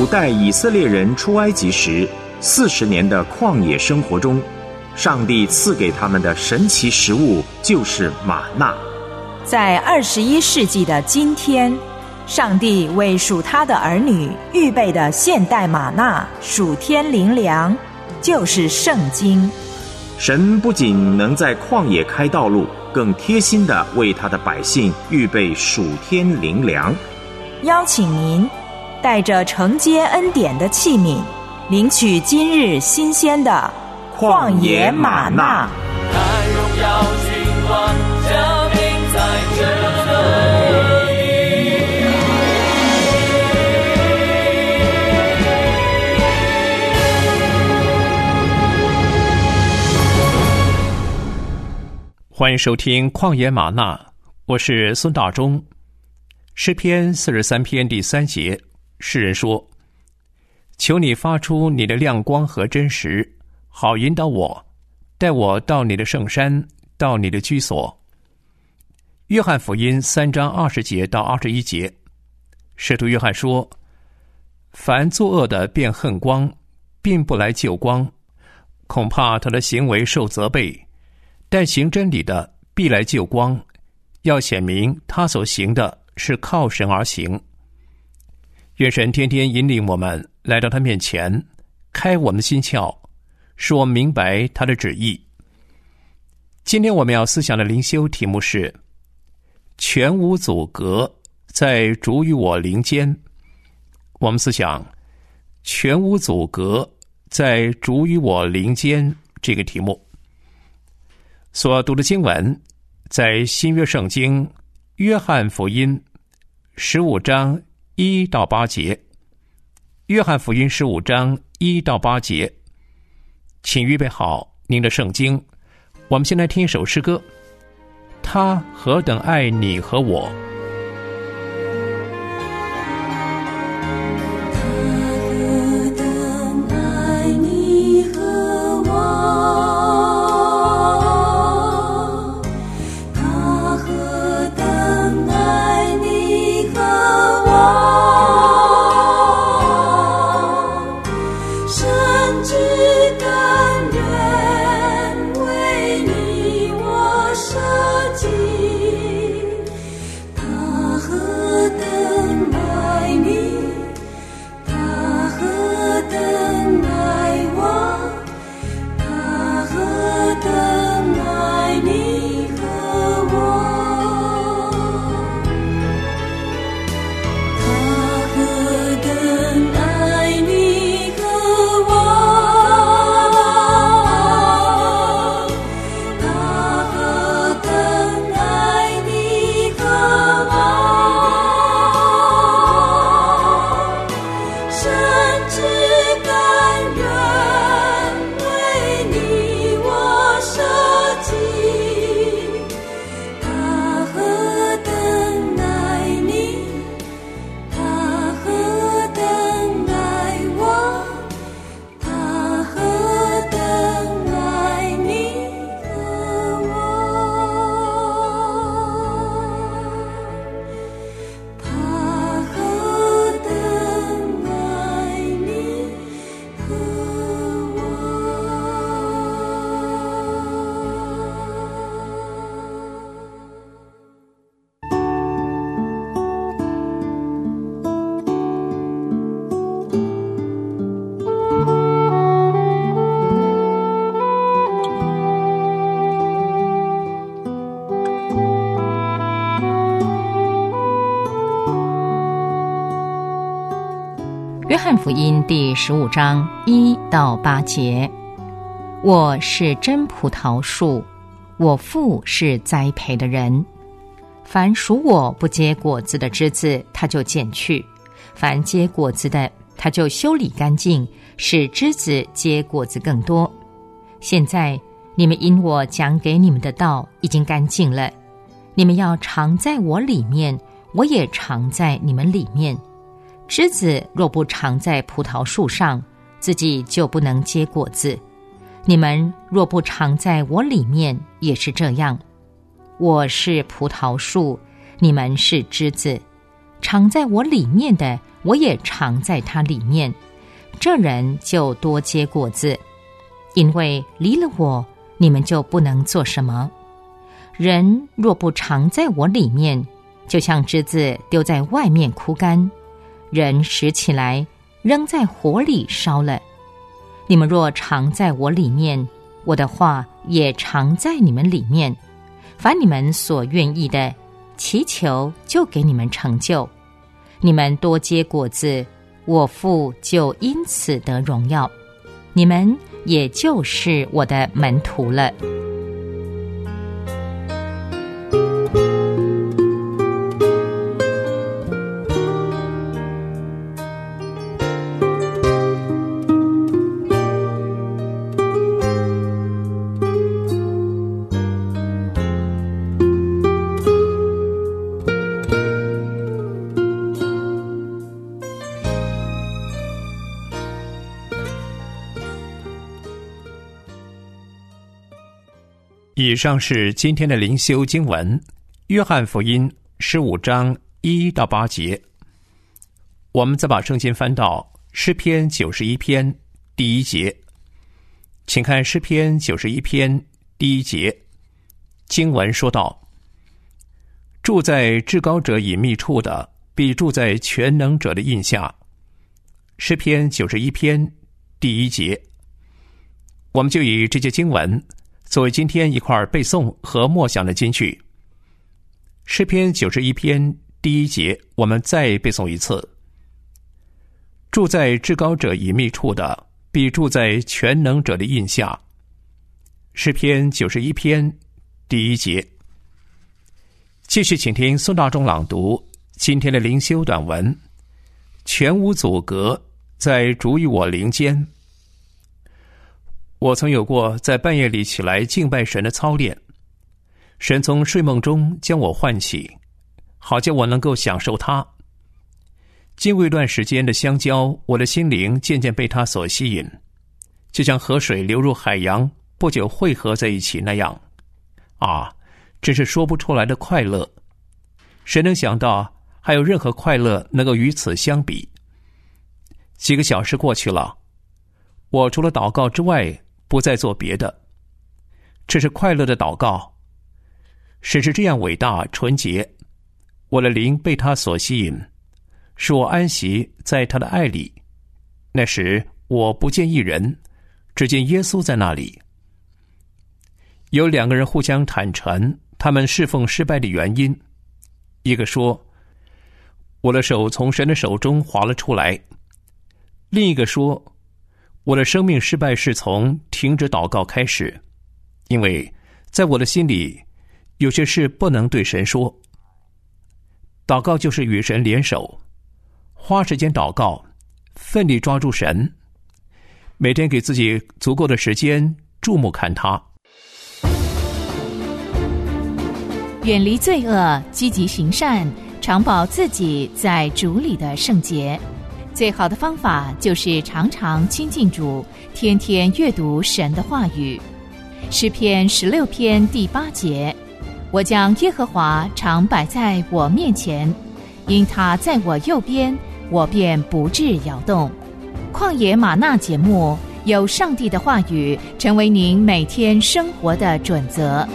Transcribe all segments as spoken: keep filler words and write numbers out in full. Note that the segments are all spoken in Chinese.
主带以色列人出埃及时，四十年的旷野生活中，上帝赐给他们的神奇食物就是玛纳。 在二十一世纪的今天，上帝为属他的儿女预备的现代玛纳属天灵粮，就是圣经。 神不仅能在旷野开道路，更贴心地为他的百姓预备属天灵粮。 邀请您带着承接恩典的器皿，领取今日新鲜的旷野玛纳。 看荣耀君王降临在这里。 欢迎收听旷野玛纳，我是孙大中。诗篇四十三篇第三节，诗人说：求你发出你的亮光和真实，好引导我，带我到你的圣山，到你的居所。约翰福音三章二十节到二十一节，使徒约翰说：凡作恶的便恨光，并不来救光，恐怕他的行为受责备。但行真理的必来救光，要显明他所行的是靠神而行。愿神天天引领我们来到他面前，开我们的心窍，使我们明白他的旨意。今天我们要思想的灵修题目是全无阻隔，在主与我灵间。我们思想全无阻隔，在主与我灵间这个题目。所读的经文在新约圣经约翰福音十五章一到八节。约翰福音十五章一到八节，请预备好您的圣经。我们先来听一首诗歌，他何等爱你和我。 约翰福音第十五章一到八节，我是真葡萄树，我父是栽培的人。凡属我不结果子的枝子，他就剪去；凡结果子的，他就修理干净，使枝子结果子更多。现在你们因我讲给你们的道已经干净了，你们要常在我里面，我也常在你们里面。枝子若不常在葡萄树上，自己就不能结果子。你们若不常在我里面，也是这样。我是葡萄树，你们是枝子。常在我里面的， 我也常在他里面，这人就多结果子。因为离了我，你们就不能做什么。人若不常在我里面，就像枝子丢在外面枯干，人拾起来扔在火里烧了。你们若常在我里面，我的话也常在你们里面，凡你们所愿意的，祈求就给你们成就。你们多结果子，我父就因此得荣耀，你们也就是我的门徒了。 以上是今天的灵修经文，约翰福音十五章一到八节。我们再把圣经翻到诗篇九十一篇第一节，请看诗篇九十一篇第一节，经文说道：住在至高者隐秘处的，必住在全能者的荫下。诗篇九十一篇第一节，我们就以这节经文作为今天一块背诵和默想的金句。诗篇九十一篇第一节，我们再背诵一次：住在至高者隐秘处的，必住在全能者的荫下。诗篇九十一篇第一节。继续请听孙大中朗读今天的灵修短文：全无阻隔，在主与我灵间。我曾有过在半夜里起来敬拜神的操练，神从睡梦中将我唤起，好叫我能够享受他。经过一段时间的相交，我的心灵渐渐被他所吸引，就像河水流入海洋，不久汇合在一起那样。啊，真是说不出来的快乐！谁能想到还有任何快乐能够与此相比？几个小时过去了，我除了祷告之外不再做别的。这是快乐的祷告。神是这样伟大纯洁，我的灵被他所吸引，使我安息在他的爱里。那时我不见一人，只见耶稣在那里。有两个人互相坦诚他们侍奉失败的原因。一个说，我的手从神的手中滑了出来。另一个说，我的生命失败是从停止祷告开始，因为在我的心里有些事不能对神说。祷告就是与神联手，花时间祷告，奋力抓住神，每天给自己足够的时间注目看他。 远离罪恶，积极行善，常保自己在主里的圣洁。最好的方法就是常常亲近主，天天阅读神的话语。诗篇十六篇第八节，我将耶和华常摆在我面前，因他在我右边，我便不致摇动。旷野吗哪节目，有上帝的话语成为您每天生活的准则。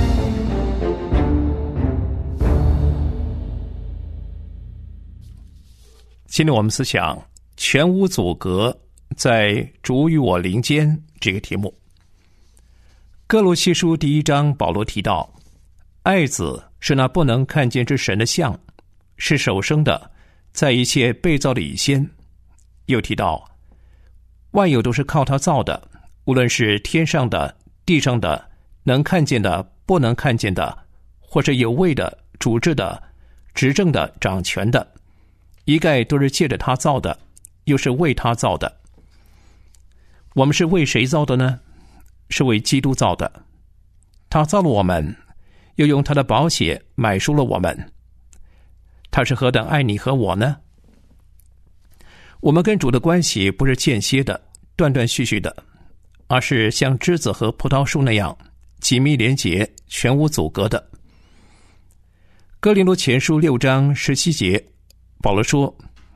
今天我们思想全无阻隔，在主与我灵间这个题目。哥罗西书第一章，保罗提到，爱子是那不能看见之神的像，是首生的，在一切被造的以先。又提到，万有都是靠他造的，无论是天上的、地上的，能看见的、不能看见的，或是有位的、主治的、执政的、掌权的，一概都是借着他造的，又是为他造的。我们是为谁造的呢？是为基督造的。他造了我们，又用他的宝血买赎了我们。他是何等爱你和我呢？我们跟主的关系不是间歇的、断断续续的，而是像枝子和葡萄树那样紧密连结，全无阻隔的。哥林多前书六章十七节，保罗说，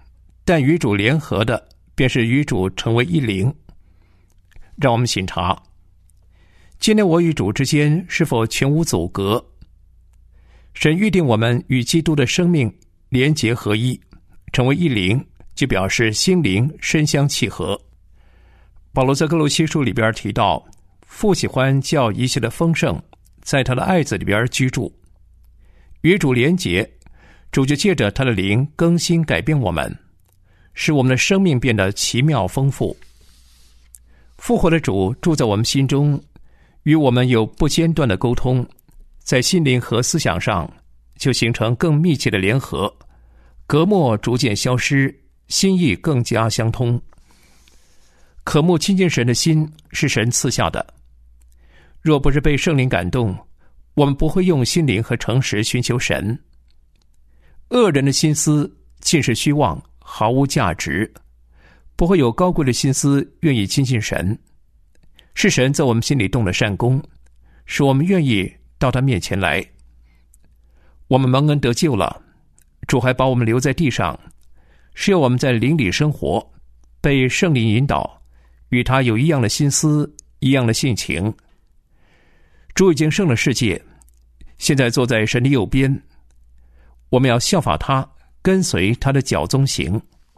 但与主联合的，便是与主成为一灵。让我们省察，今天我与主之间是否全无阻隔？神预定我们与基督的生命连结合一，成为一灵，就表示心灵身相契合。保罗在哥罗西书里边提到，父喜欢叫一切的丰盛在他的爱子里边居住，与主连结，主就借着他的灵更新改变我们，使我们的生命变得奇妙丰富。复活的主住在我们心中，与我们有不间断的沟通，在心灵和思想上就形成更密切的联合，隔膜逐渐消失，心意更加相通。渴慕亲近神的心是神赐下的，若不是被圣灵感动，我们不会用心灵和诚实寻求神。恶人的心思尽是虚妄，毫无价值，不会有高贵的心思愿意亲近神。是神在我们心里动了善功，使我们愿意到他面前来。我们蒙恩得救了，主还把我们留在地上，是要我们在灵里生活，被圣灵引导，与他有一样的心思，一样的性情。主已经胜了世界，现在坐在神的右边，我们要效法他，跟随他的脚踪行。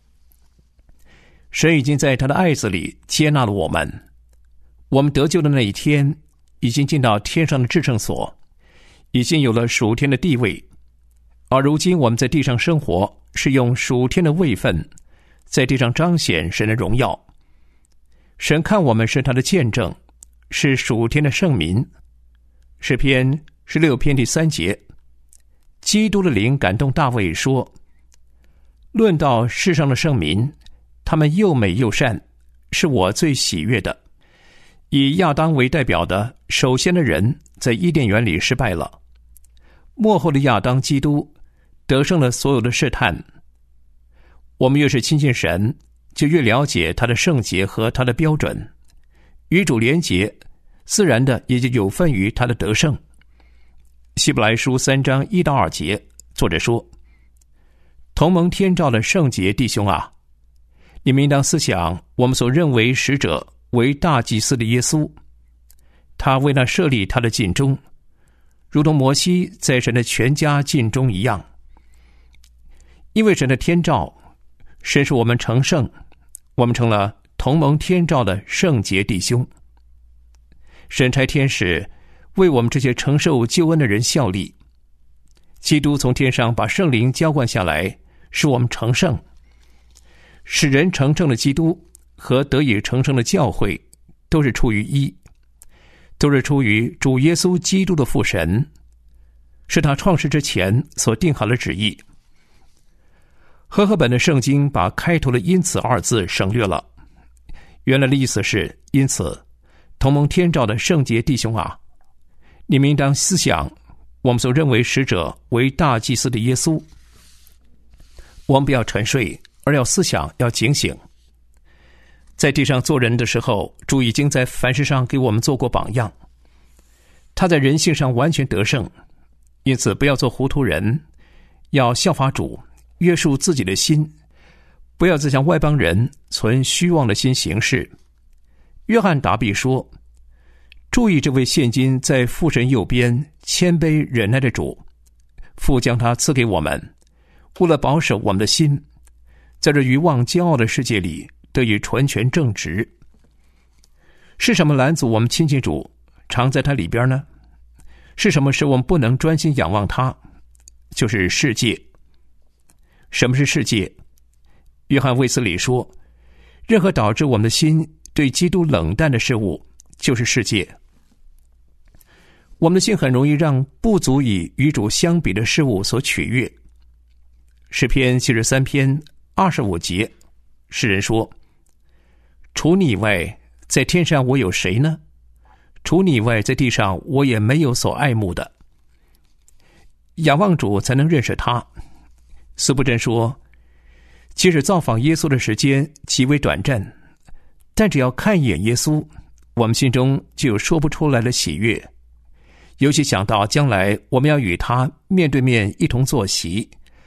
神已经在他的爱子里接纳了我们，我们得救的那一天已经进到天上的至圣所，已经有了属天的地位。而如今我们在地上生活，是用属天的位分在地上彰显神的荣耀。神看我们是他的见证，是属天的圣民。诗篇十六篇第三节，基督的灵感动大卫说，论到世上的圣民，他们又美又善，是我最喜悦的。以亚当为代表的首先的人在伊甸园里失败了，末后的亚当基督得胜了所有的试探。我们越是亲近神，就越了解他的圣洁和他的标准，与主连结，自然的也就有份于他的得胜。希伯来书三章一到二节，作者说，同蒙天照的圣洁弟兄啊，你们应当思想我们所认为使者为大祭司的耶稣，他为那设立他的尽忠，如同摩西在神的全家尽忠一样。因为神的天照，神使我们成圣，我们成了同蒙天照的圣洁弟兄。神差天使为我们这些承受救恩的人效力。基督从天上把圣灵浇灌下来，使我们成圣。使人成圣的基督和得以成圣的教会，都是出于一，都是出于主耶稣基督的父神，是他创世之前所定好的旨意。和合本的圣经把开头的因此二字省略了，原来的意思是，因此同蒙天照的圣洁弟兄啊，你们应当思想我们所认为使者为大祭司的耶稣。我们不要沉睡，而要思想，要警醒。在地上做人的时候，主已经在凡事上给我们做过榜样，他在人性上完全得胜，因此不要做糊涂人，要效法主，约束自己的心，不要再像外邦人存虚妄的心行事。约翰答必说，注意这位现今在父神右边谦卑忍耐的主，父将他赐给我们，为了保守我们的心，在这愚妄骄傲的世界里得以纯全正直。是什么拦阻我们亲近主，常在他里边呢？是什么使我们不能专心仰望他？就是世界。什么是世界？约翰卫斯理说，任何导致我们的心对基督冷淡的事物，就是世界。我们的心很容易让不足以与主相比的事物所取悦。诗篇七十三篇二十五节，诗人说，除你以外，在天上我有谁呢？除你以外，在地上我也没有所爱慕的。仰望主才能认识他。司布真说，即使造访耶稣的时间极为短暂，但只要看一眼耶稣，我们心中就有说不出来的喜悦。尤其想到将来我们要与他面对面一同坐席，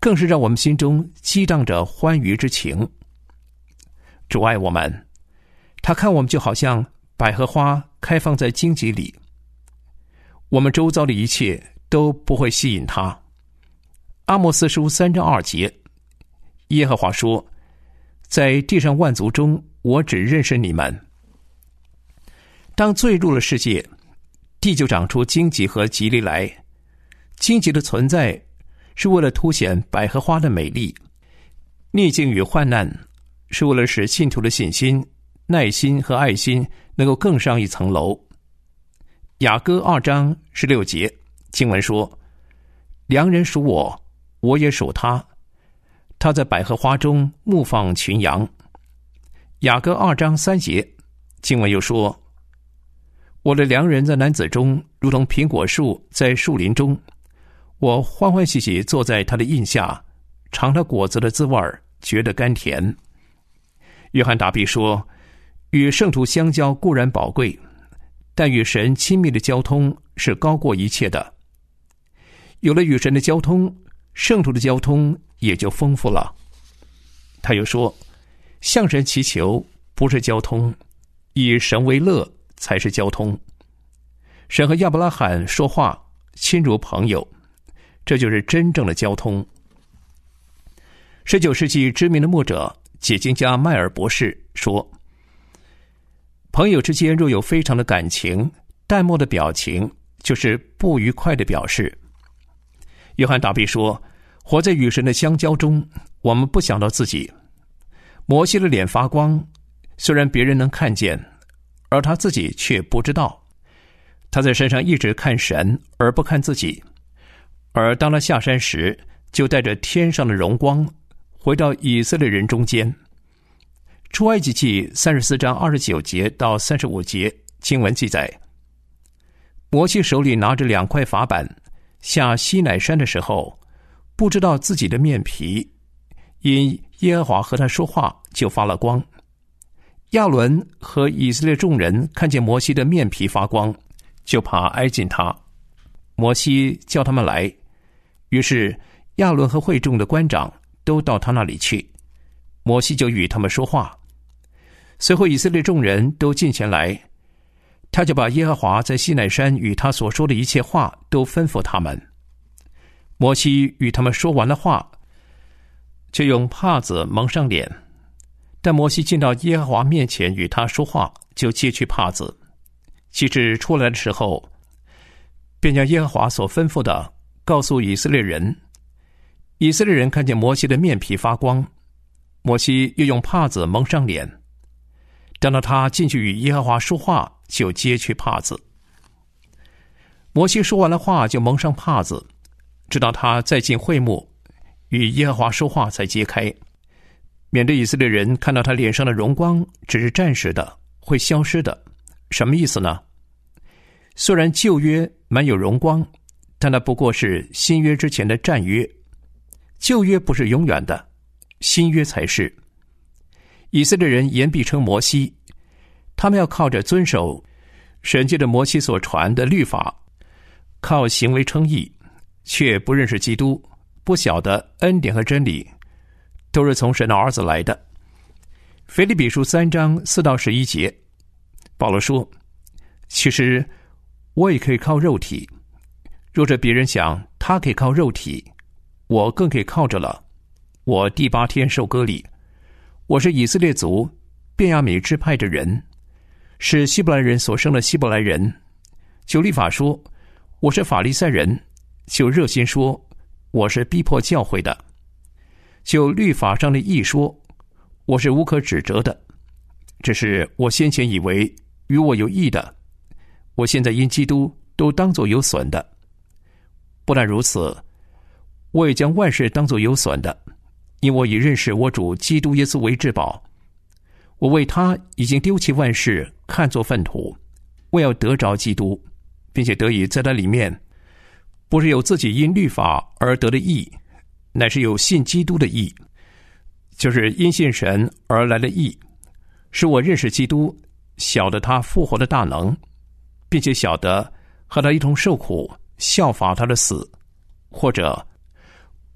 更是让我们心中激荡着欢愉之情。主爱我们，他看我们就好像百合花开放在荆棘里，我们周遭的一切都不会吸引他。阿摩斯书三章二节，耶和华说，在地上万族中，我只认识你们。当罪入了世界，地就长出荆棘和棘藜来。荆棘的存在是为了凸显百合花的美丽，逆境与患难是为了使信徒的信心、耐心和爱心能够更上一层楼。雅歌二章十六节经文说，良人属我，我也属他，他在百合花中牧放群羊。雅歌二章三节经文又说，我的良人在男子中，如同苹果树在树林中，我欢欢喜喜坐在他的荫下，尝他果子的滋味，觉得甘甜。约翰答毕说，与圣徒相交固然宝贵，但与神亲密的交通是高过一切的。有了与神的交通，圣徒的交通也就丰富了。他又说，向神祈求不是交通，以神为乐才是交通。神和亚伯拉罕说话亲如朋友，这就是真正的交通。十九世纪知名的牧者解经家迈尔博士说，朋友之间若有非常的感情，淡漠的表情就是不愉快的表示。约翰达比说，活在与神的相交中，我们不想到自己。摩西的脸发光，虽然别人能看见，而他自己却不知道。他在山上一直看神，而不看自己。而当他下山时，就带着天上的荣光回到以色列人中间。出埃及记三十四章二十九节到三十五节经文记载，摩西手里拿着两块法板，下西乃山的时候，不知道自己的面皮因耶和华和他说话就发了光。亚伦和以色列众人看见摩西的面皮发光，就怕挨近他。摩西叫他们来，于是亚伦和会众的官长都到他那里去，摩西就与他们说话。随后以色列众人都进前来，他就把耶和华在西乃山与他所说的一切话都吩咐他们。摩西与他们说完了话，就用帕子蒙上脸。但摩西进到耶和华面前与他说话，就揭去帕子。其实出来的时候，便将耶和华所吩咐的告诉以色列人。以色列人看见摩西的面皮发光，摩西又用帕子蒙上脸。等到他进去与耶和华说话，就揭去帕子。摩西说完了话，就蒙上帕子，直到他再进会幕与耶和华说话才揭开，免得以色列人看到他脸上的荣光只是暂时的，会消失的。什么意思呢？虽然旧约满有荣光，但那不过是新约之前的暂约。旧约不是永远的，新约才是。以色列人言必称摩西，他们要靠着遵守神借着摩西所传的律法，靠行为称义，却不认识基督，不晓得恩典和真理都是从神的儿子来的。腓立比书三章四到十一节，保罗说，其实我也可以靠肉体，若是别人想他可以靠肉体，我更可以靠着了。我第八天受割礼，我是以色列族便雅悯支派的人，是希伯来人所生的希伯来人。就律法说，我是法利赛人；就热心说，我是逼迫教会的；就律法上的义说，我是无可指责的。只是我先前以为与我有益的，我现在因基督都当作有损的。不但如此，我也将万事当作有损的，因我已认识我主基督耶稣为至宝。我为他已经丢弃万事，看作粪土，为要得着基督，并且得以在他里面，不是有自己因律法而得的义，乃是有信基督的义，就是因信神而来的义，使我认识基督，晓得他复活的大能，并且晓得和他一同受苦，效法他的死，或者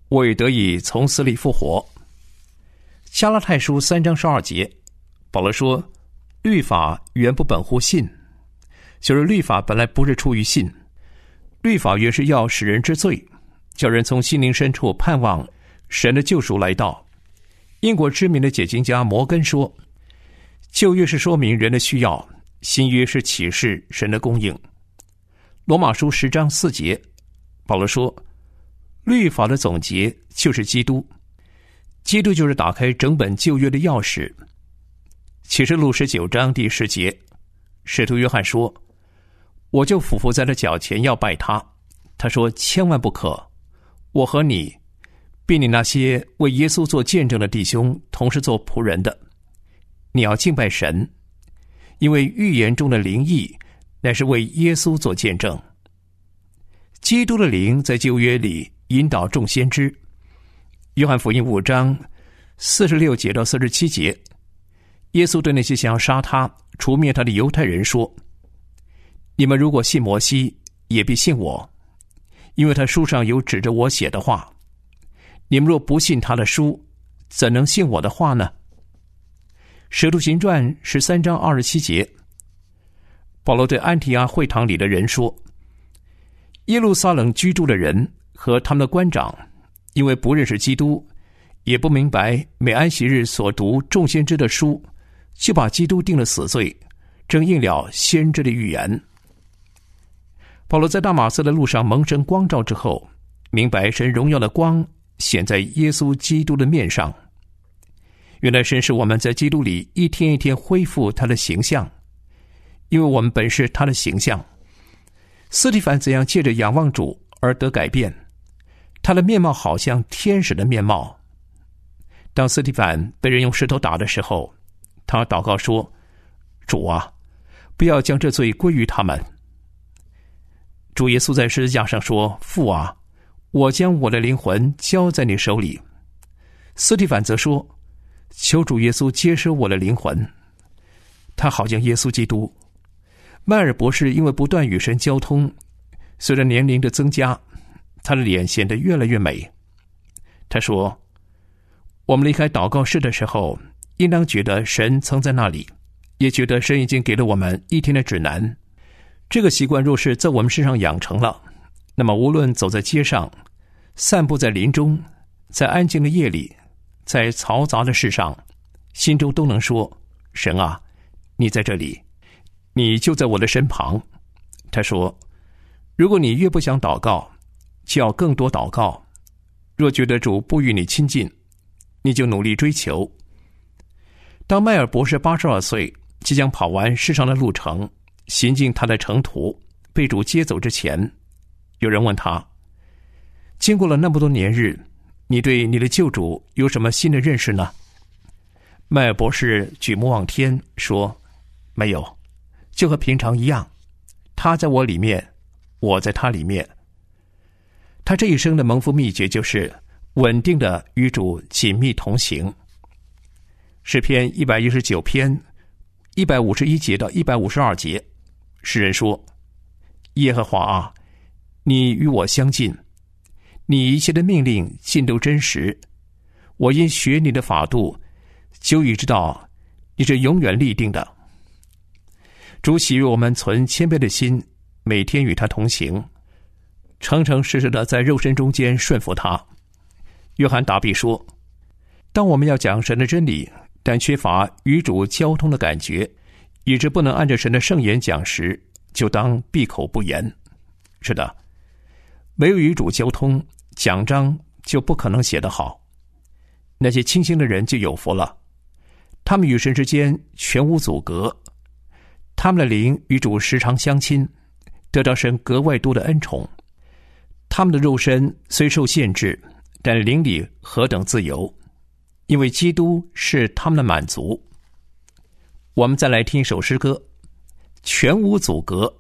我也得以从死里复活。加拉太书三章十二节，保罗说，律法原不本乎信，就是律法本来不是出于信，律法原是要使人知罪，叫人从心灵深处盼望神的救赎来到。英国知名的解经家摩根说，旧约是说明人的需要，新约是启示神的供应。罗马书十章四节，保罗说，律法的总结就是基督，基督就是打开整本旧约的钥匙。启示录十九章第十节，使徒约翰说，我就俯伏在他脚前要拜他，他说，千万不可，我和你并你那些为耶稣做见证的弟兄同是做仆人的，你要敬拜神，因为预言中的灵意乃是为耶稣做见证。基督的灵在旧约里引导众先知。约翰福音五章四十六节到四十七节，耶稣对那些想要杀他、除灭他的犹太人说，你们如果信摩西，也必信我，因为他书上有指着我写的话。你们若不信他的书，怎能信我的话呢？使徒行传十三章二十七节，保罗对安提阿会堂里的人说，耶路撒冷居住的人和他们的官长，因为不认识基督，也不明白每安息日所读众先知的书，就把基督定了死罪，正应了先知的预言。保罗在大马色的路上蒙神光照之后，明白神荣耀的光显在耶稣基督的面上。原来神使我们在基督里一天一天恢复他的形象，因为我们本是他的形象。司提反怎样借着仰望主而得改变，他的面貌好像天使的面貌。当司提反被人用石头打的时候，他祷告说，主啊，不要将这罪归于他们。主耶稣在十字架上说，父啊，我将我的灵魂交在你手里。司提反则说，求主耶稣接收我的灵魂。他好像耶稣基督。迈尔博士因为不断与神交通，随着年龄的增加，他的脸显得越来越美。他说，我们离开祷告室的时候，应当觉得神曾在那里，也觉得神已经给了我们一天的指南。这个习惯若是在我们身上养成了，那么无论走在街上，散步在林中，在安静的夜里，在嘈杂的事上，心中都能说，神啊，你在这里，你就在我的身旁。他说，如果你越不想祷告，就要更多祷告。若觉得主不与你亲近，你就努力追求。当迈尔博士八十二岁，即将跑完世上的路程，行进他的程途，被主接走之前，有人问他，经过了那么多年日，你对你的救主有什么新的认识呢？迈尔博士举目望天说，没有，就和平常一样，他在我里面，我在他里面。他这一生的蒙福秘诀就是稳定的与主紧密同行。诗篇一百一十九篇一百五十一节到一百五十二节，诗人说，耶和华啊，你与我相近，你一切的命令尽都真实，我因学你的法度，久已知道你是永远立定的。主喜悦我们存谦卑的心，每天与他同行，诚诚实实的在肉身中间顺服他。约翰达比说，当我们要讲神的真理，但缺乏与主交通的感觉，以致不能按着神的圣言讲时，就当闭口不言。是的，没有与主交通，讲章就不可能写得好。那些清心的人就有福了，他们与神之间全无阻隔，他们的灵与主时常相亲，得到神格外多的恩宠。他们的肉身虽受限制，但灵里何等自由，因为基督是他们的满足。我们再来听一首诗歌，全无阻隔。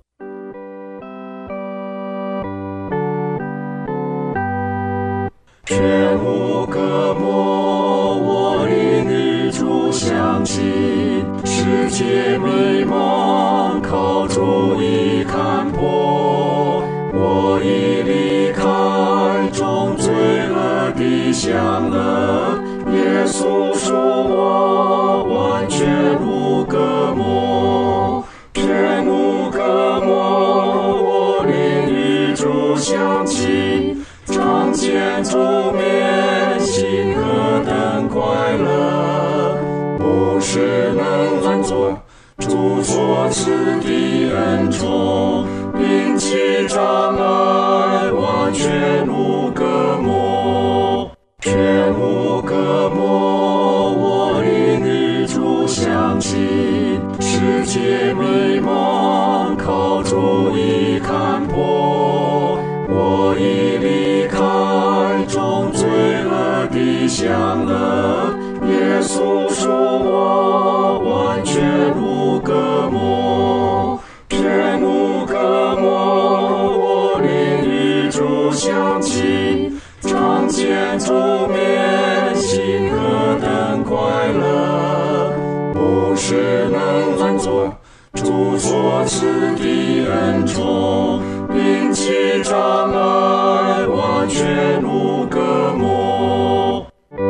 全无隔膜，我与你主相近，世界迷茫，靠主已看破。我已离开种罪恶的享乐。耶稣属我，完全无隔膜，天无隔膜。我灵与主相亲，常见主面，心何等快乐！不是能拦阻主所赐的恩宠，摒弃障碍，完全无隔膜，天无隔膜。我灵与主相亲，世界迷茫，靠主已看破。我已离开种罪恶的享乐，耶稣属我，完全无隔膜，天无隔膜。我灵与主相亲，常见主面，心何等快乐！不是能拦阻主所赐的恩宠，摒弃障碍，完全无隔膜。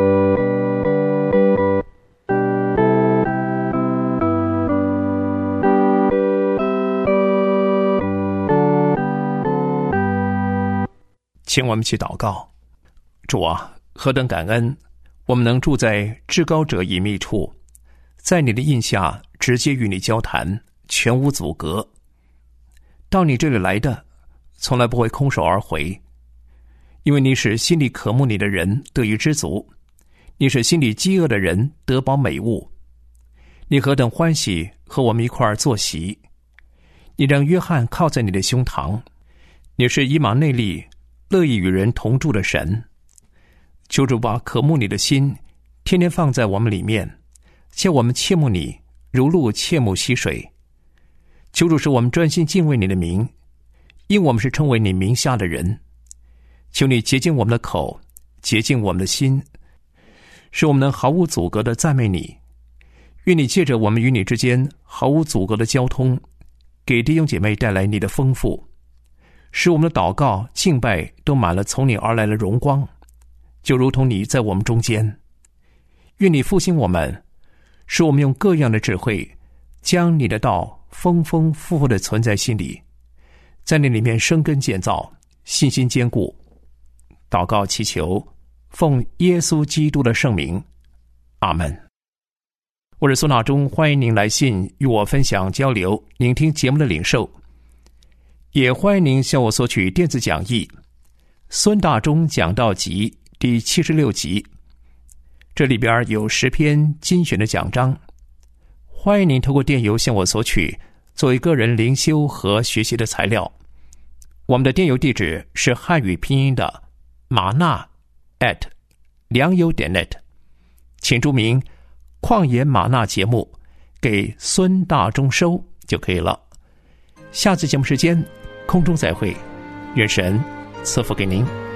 请我们去祷告。主啊，何等感恩，我们能住在至高者隐秘处，在你的印下直接与你交谈，全无阻隔。到你这里来的从来不会空手而回，因为你使心里渴慕你的人得以知足，你使心里饥饿的人得饱美物。你何等欢喜和我们一块儿坐席，你让约翰靠在你的胸膛，你是以马内利，乐意与人同住的神。求主把渴慕你的心天天放在我们里面，叫我们切慕你，如鹿切慕溪水。求主使我们专心敬畏你的名，因我们是称为你名下的人。求你洁净我们的口，洁净我们的心，使我们能毫无阻隔地赞美你。愿你借着我们与你之间毫无阻隔的交通，给弟兄姐妹带来你的丰富，使我们的祷告敬拜都满了从你而来的荣光，就如同你在我们中间。愿你复兴我们，使我们用各样的智慧，将你的道丰丰富富地存在心里，在那里面生根建造，信心坚固。祷告祈求，奉耶稣基督的圣名，阿门。我是苏纳中，欢迎您来信与我分享交流，聆听节目的领受。也欢迎您向我索取电子讲义《孙大中讲道集》第七十六集，这里边有十篇精选的讲章，欢迎您透过电邮向我索取，作为个人灵修和学习的材料。我们的电邮地址是汉语拼音的马纳 at 良友点 net， 请注明旷野马纳节目给孙大中收就可以了。下次节目时间空中再会，愿神赐福给您。